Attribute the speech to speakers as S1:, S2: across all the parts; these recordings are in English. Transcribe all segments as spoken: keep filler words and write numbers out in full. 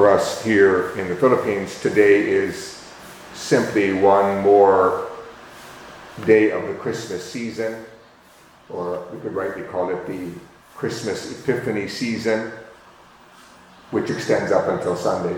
S1: for us here in the Philippines, today is simply one more day of the Christmas season, or we could rightly call it the Christmas Epiphany season, which extends up until Sunday.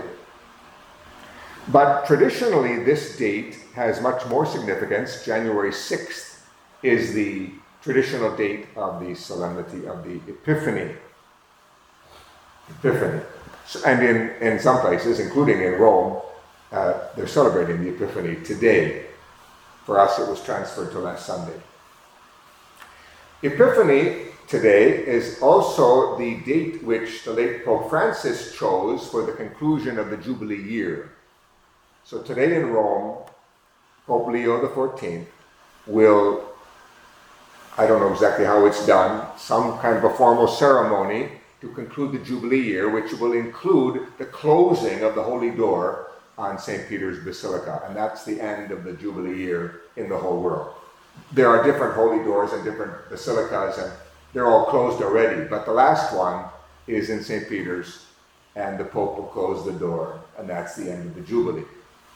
S1: But traditionally, this date has much more significance. January sixth is the traditional date of the solemnity of the Epiphany. Epiphany. And in, in some places, including in Rome, uh, they're celebrating the Epiphany today. For us, it was transferred to last Sunday. Epiphany today is also the date which the late Pope Francis chose for the conclusion of the Jubilee year. So today in Rome, Pope Leo the fourteenth will, I don't know exactly how it's done, some kind of a formal ceremony to conclude the Jubilee year, which will include the closing of the Holy Door on Saint Peter's Basilica. And that's the end of the Jubilee year in the whole world. There are different holy doors and different basilicas, and they're all closed already. But the last one is in Saint Peter's, and the Pope will close the door, and that's the end of the Jubilee.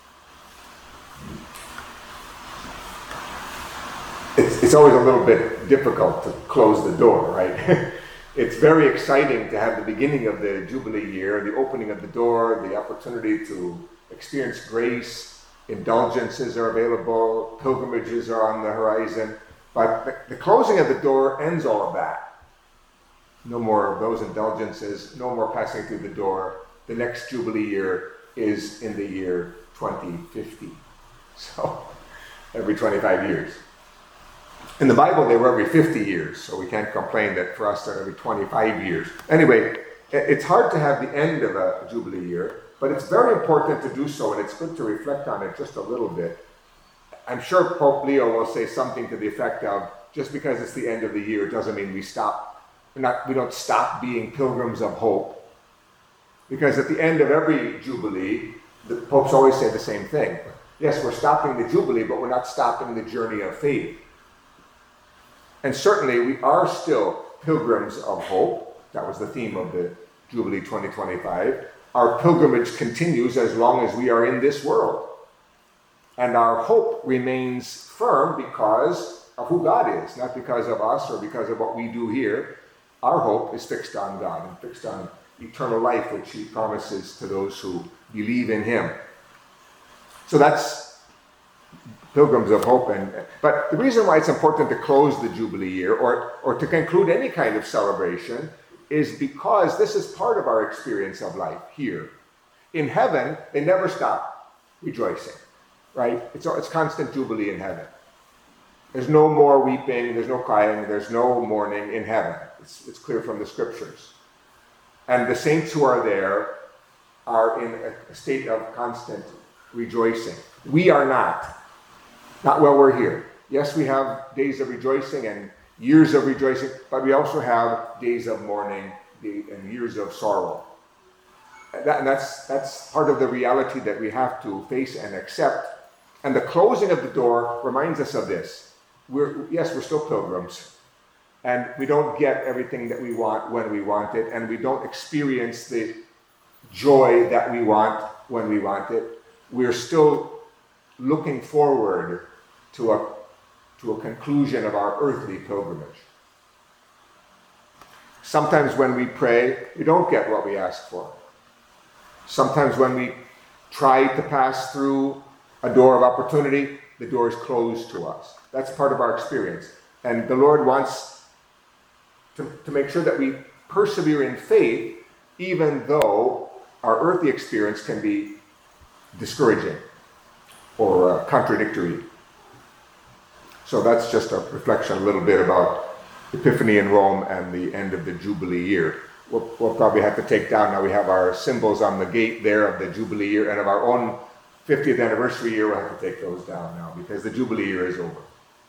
S1: It's, it's always a little bit difficult to close the door, right? It's very exciting to have the beginning of the Jubilee year, the opening of the door, the opportunity to experience grace, indulgences are available, pilgrimages are on the horizon, but the, the closing of the door ends all of that. No more of those indulgences, no more passing through the door. The next Jubilee year is in the year twenty fifty. So, every twenty-five years. In the Bible, they were every fifty years, so we can't complain that for us they're every twenty-five years. Anyway, it's hard to have the end of a Jubilee year, but it's very important to do so, and it's good to reflect on it just a little bit. I'm sure Pope Leo will say something to the effect of, just because it's the end of the year doesn't mean we stop, we're not, we don't stop being pilgrims of hope. Because at the end of every Jubilee, the popes always say the same thing. Yes, we're stopping the Jubilee, but we're not stopping the journey of faith. And certainly we are still pilgrims of hope. That was the theme of the Jubilee twenty twenty-five. Our pilgrimage continues as long as we are in this world. And our hope remains firm because of who God is, not because of us or because of what we do here. Our hope is fixed on God and fixed on eternal life, which He promises to those who believe in Him. So that's pilgrims of hope. And but the reason why it's important to close the Jubilee year or, or to conclude any kind of celebration is because this is part of our experience of life here. In heaven, they never stop rejoicing, right? It's, it's constant Jubilee in heaven. There's no more weeping, there's no crying, there's no mourning in heaven. It's, it's clear from the scriptures. And the saints who are there are in a state of constant rejoicing. We are not. Not while we're here. Yes, we have days of rejoicing and years of rejoicing, but we also have days of mourning and years of sorrow. And, that, and that's, that's part of the reality that we have to face and accept. And the closing of the door reminds us of this. We're, yes, we're still pilgrims, and we don't get everything that we want when we want it, and we don't experience the joy that we want when we want it. We're still looking forward to a, to a conclusion of our earthly pilgrimage. Sometimes when we pray, we don't get what we ask for. Sometimes when we try to pass through a door of opportunity, the door is closed to us. That's part of our experience. And the Lord wants to, to make sure that we persevere in faith, even though our earthly experience can be discouraging or uh, contradictory. So that's just a reflection a little bit about Epiphany in Rome and the end of the Jubilee year. We'll, we'll probably have to take down, now we have our symbols on the gate there of the Jubilee year, and of our own fiftieth anniversary year, we'll have to take those down now because the Jubilee year is over.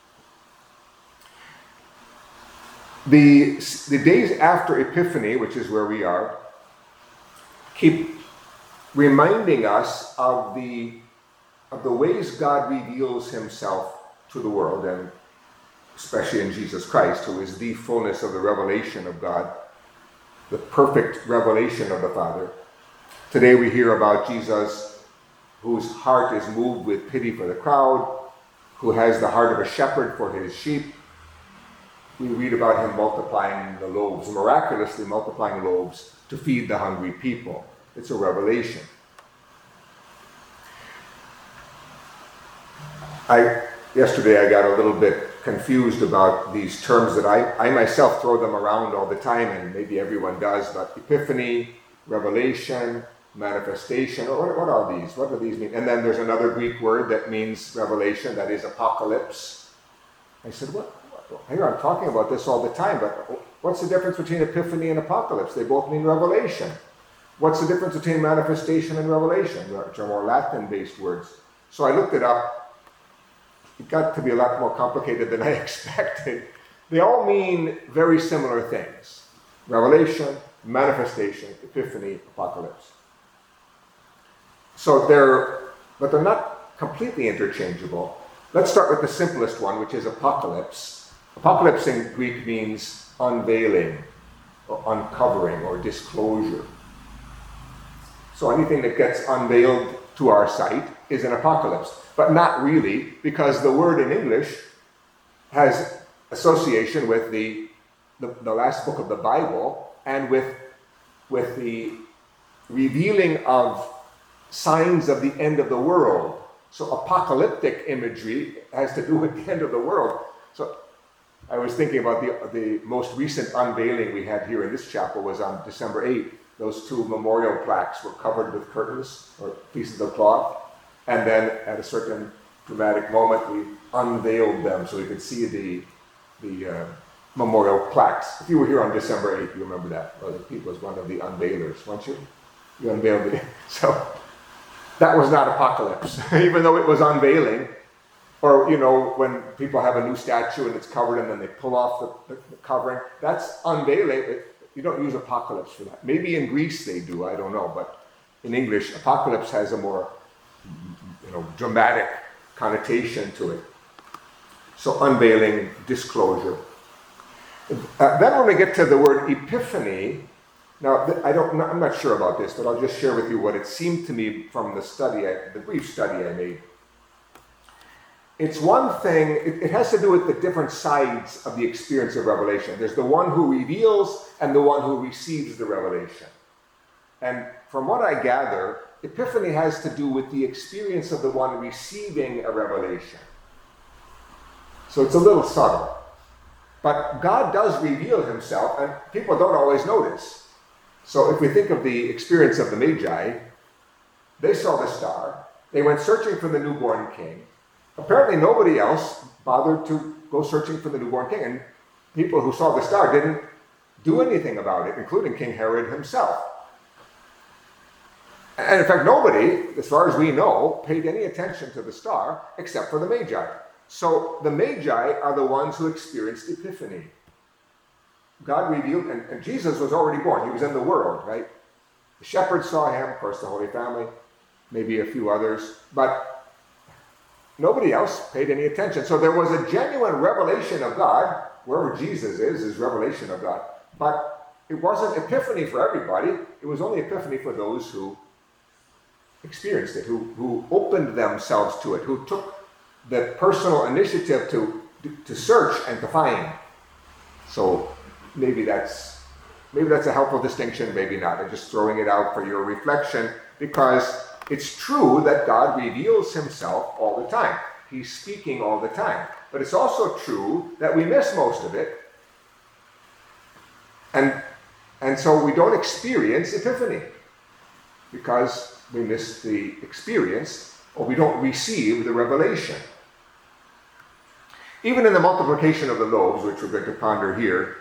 S1: The, the days after Epiphany, which is where we are, keep reminding us of the of the ways God reveals Himself to the world, and especially in Jesus Christ, who is the fullness of the revelation of God, the perfect revelation of the Father. Today we hear about Jesus whose heart is moved with pity for the crowd, who has the heart of a shepherd for his sheep. We read about him multiplying the loaves, miraculously multiplying loaves to feed the hungry people. It's a revelation. I, yesterday I got a little bit confused about these terms that I, I myself throw them around all the time, and maybe everyone does, but epiphany, revelation, manifestation, what, what are these? What do these mean? And then there's another Greek word that means revelation, that is apocalypse. I said, what? Here I'm talking about this all the time, but what's the difference between epiphany and apocalypse? They both mean revelation. What's the difference between manifestation and revelation, which are more Latin-based words? So I looked it up. It got to be a lot more complicated than I expected. They all mean very similar things. Revelation, manifestation, epiphany, apocalypse. So they're, but they're not completely interchangeable. Let's start with the simplest one, which is apocalypse. Apocalypse in Greek means unveiling, or uncovering, or disclosure. So anything that gets unveiled to our sight is an apocalypse, but not really, because the word in English has association with the, the, the last book of the Bible and with, with the revealing of signs of the end of the world. So apocalyptic imagery has to do with the end of the world. So I was thinking about the, the most recent unveiling we had here in this chapel was on December eighth. Those two memorial plaques were covered with curtains or pieces of cloth. And then at a certain dramatic moment, we unveiled them so we could see the, the uh, memorial plaques. If you were here on December eighth, you remember that. Well, Pete was one of the unveilers, weren't you? You unveiled it. So that was not apocalypse, even though it was unveiling. Or, you know, when people have a new statue and it's covered and then they pull off the, the, the covering, that's unveiling. It, you don't use apocalypse for that. Maybe in Greece they do, I don't know. But in English, apocalypse has a more, you know, dramatic connotation to it. So unveiling, disclosure. Uh, then when we get to the word epiphany, now I don't, I'm not sure about this, but I'll just share with you what it seemed to me from the study, I, the brief study I made. It's one thing, it, it has to do with the different sides of the experience of revelation. There's the one who reveals and the one who receives the revelation. And from what I gather, epiphany has to do with the experience of the one receiving a revelation. So it's a little subtle. But God does reveal himself, and people don't always notice. So if we think of the experience of the Magi, they saw the star, they went searching for the newborn king. Apparently nobody else bothered to go searching for the newborn king, and people who saw the star didn't do anything about it, including King Herod himself. And in fact, nobody, as far as we know, paid any attention to the star except for the Magi. So the Magi are the ones who experienced Epiphany. God revealed, and, and Jesus was already born. He was in the world, right? The shepherds saw him, of course, the Holy Family, maybe a few others, but nobody else paid any attention. So there was a genuine revelation of God. Wherever Jesus is, is revelation of God. But it wasn't epiphany for everybody. It was only epiphany for those who experienced it, who, who opened themselves to it, who took the personal initiative to, to search and to find. So maybe that's, maybe that's a helpful distinction, maybe not. I'm just throwing it out for your reflection, because it's true that God reveals himself all the time. He's speaking all the time. But it's also true that we miss most of it. And, and so we don't experience Epiphany because we miss the experience, or we don't receive the revelation. Even in the multiplication of the loaves, which we're going to ponder here,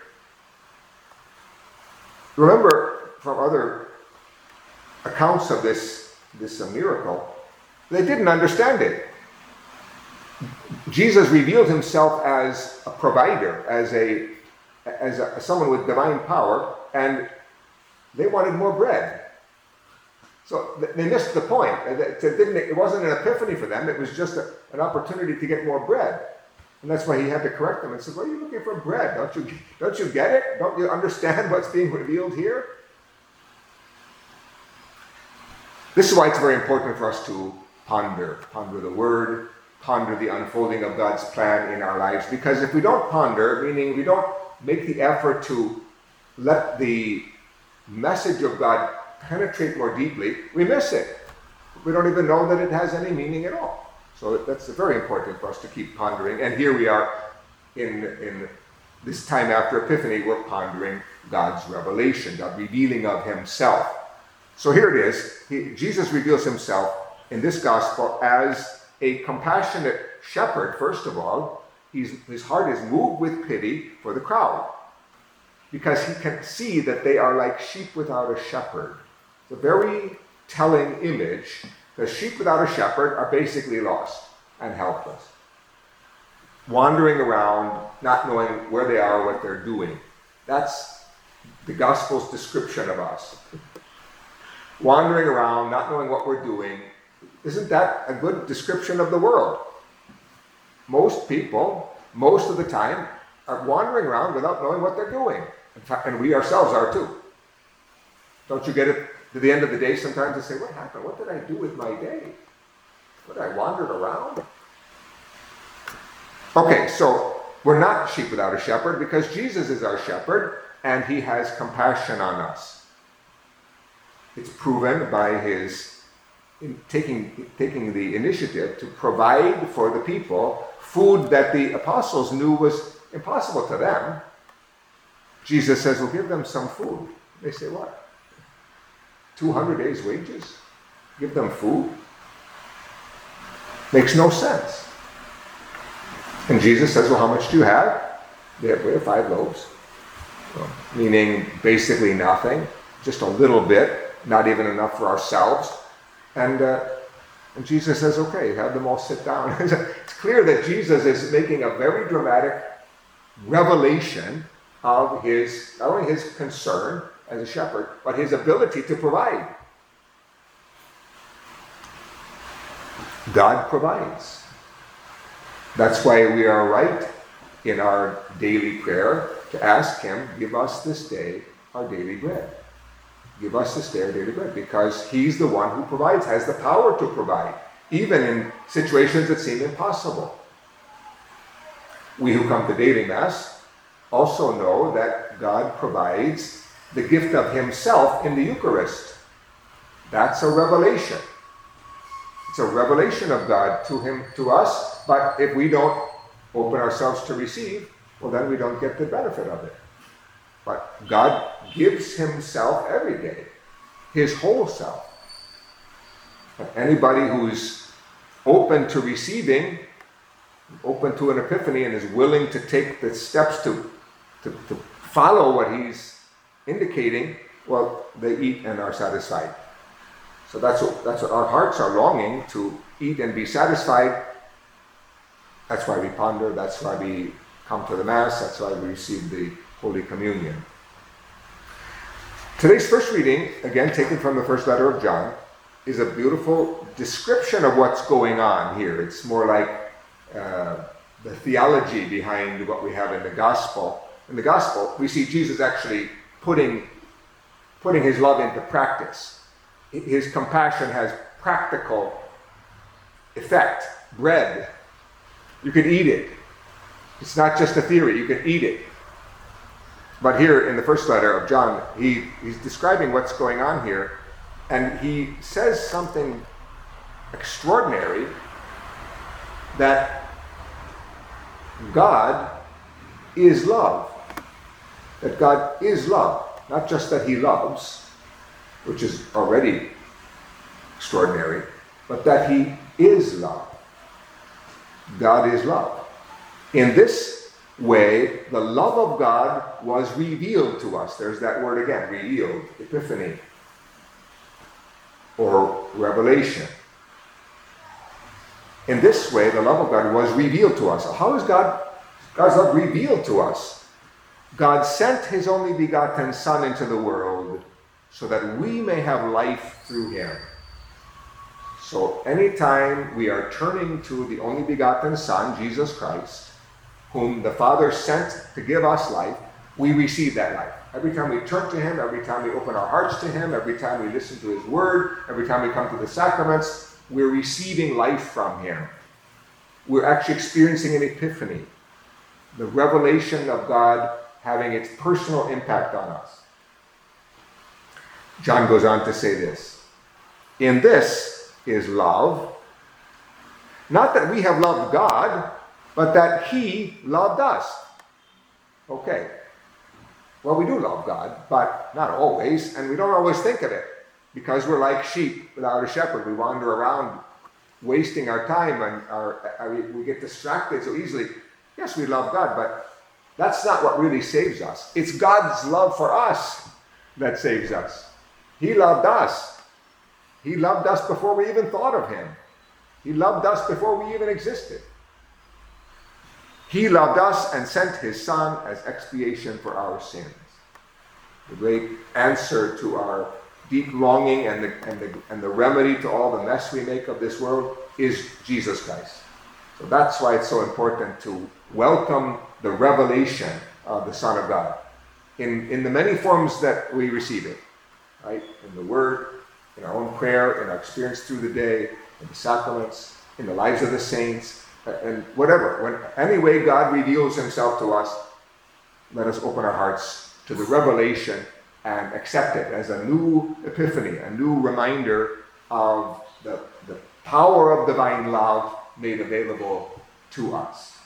S1: remember from other accounts of this, this uh, miracle, they didn't understand it. Jesus revealed himself as a provider, as a as a, someone with divine power, and they wanted more bread. So they missed the point. It, didn't, it wasn't an epiphany for them. It was just a, an opportunity to get more bread. And that's why he had to correct them and said, "Why are you looking for bread? Don't you, don't you get it? Don't you understand what's being revealed here?" This is why it's very important for us to ponder, ponder the Word, ponder the unfolding of God's plan in our lives. Because if we don't ponder, meaning we don't make the effort to let the message of God penetrate more deeply, we miss it. We don't even know that it has any meaning at all. So that's very important for us to keep pondering. And here we are in, in this time after Epiphany, we're pondering God's revelation, God revealing of himself. So here it is. He, Jesus reveals himself in this gospel as a compassionate shepherd, first of all. He's, his heart is moved with pity for the crowd because he can see that they are like sheep without a shepherd. It's a very telling image. The sheep without a shepherd are basically lost and helpless, wandering around, not knowing where they are or what they're doing. That's the gospel's description of us. Wandering around, not knowing what we're doing. Isn't that a good description of the world? Most people, most of the time, are wandering around without knowing what they're doing. In fact, and we ourselves are too. Don't you get it to the end of the day sometimes and say, what happened? What did I do with my day? What, I wandered around? Okay, so we're not sheep without a shepherd because Jesus is our shepherd and he has compassion on us. It's proven by his in taking, taking the initiative to provide for the people food that the apostles knew was impossible to them. Jesus says, we'll give them some food. They say, what? two hundred days' wages? Give them food? Makes no sense. And Jesus says, well, how much do you have? They have, we have five loaves. Well, meaning basically nothing, just a little bit. Not even enough for ourselves. And, uh, and Jesus says, okay, have them all sit down. It's clear that Jesus is making a very dramatic revelation of his, not only his concern as a shepherd, but his ability to provide. God provides. That's why we are right in our daily prayer to ask him, give us this day our daily bread. Give us this day our daily bread, because he's the one who provides, has the power to provide, even in situations that seem impossible. We who come to daily Mass also know that God provides the gift of himself in the Eucharist. That's a revelation. It's a revelation of God to him, to us, but if we don't open ourselves to receive, well, then we don't get the benefit of it. But God gives himself every day, his whole self. But anybody who's open to receiving, open to an epiphany, and is willing to take the steps to, to, to follow what he's indicating, well, they eat and are satisfied. So that's what, that's what our hearts are longing, to eat and be satisfied. That's why we ponder, that's why we come to the Mass, that's why we receive the Holy Communion. Today's first reading, again taken from the first letter of John, is a beautiful description of what's going on here. It's more like uh, the theology behind what we have in the Gospel. In the Gospel, we see Jesus actually putting, putting his love into practice. His compassion has practical effect. Bread, you can eat it. It's not just a theory, you can eat it. But here in the first letter of John, he, he's describing what's going on here, and he says something extraordinary, that God is love. That God is love. Not just that he loves, which is already extraordinary, but that he is love. God is love. In this way, the love of God was revealed to us. There's that word again, revealed, epiphany, or revelation. In this way, the love of God was revealed to us. How is God, God's love revealed to us? God sent his only begotten Son into the world so that we may have life through him. So anytime we are turning to the only begotten Son, Jesus Christ, whom the Father sent to give us life, we receive that life. Every time we turn to him, every time we open our hearts to him, every time we listen to his word, every time we come to the sacraments, we're receiving life from him. We're actually experiencing an epiphany, the revelation of God having its personal impact on us. John goes on to say this, in this is love, not that we have loved God, but that he loved us. Okay. Well, we do love God, but not always, and we don't always think of it, because we're like sheep without a shepherd. We wander around wasting our time, and our, our, we get distracted so easily. Yes, we love God, but that's not what really saves us. It's God's love for us that saves us. He loved us. He loved us before we even thought of him. He loved us before we even existed. He loved us and sent his son as expiation for our sins. The great answer to our deep longing and the, and the, and the remedy to all the mess we make of this world is Jesus Christ. So that's why it's so important to welcome the revelation of the Son of God in, in the many forms that we receive it, right? In the Word, in our own prayer, in our experience through the day, in the sacraments, in the lives of the saints, and whatever. When any way God reveals himself to us, let us open our hearts to the revelation and accept it as a new epiphany, a new reminder of the, the power of divine love made available to us.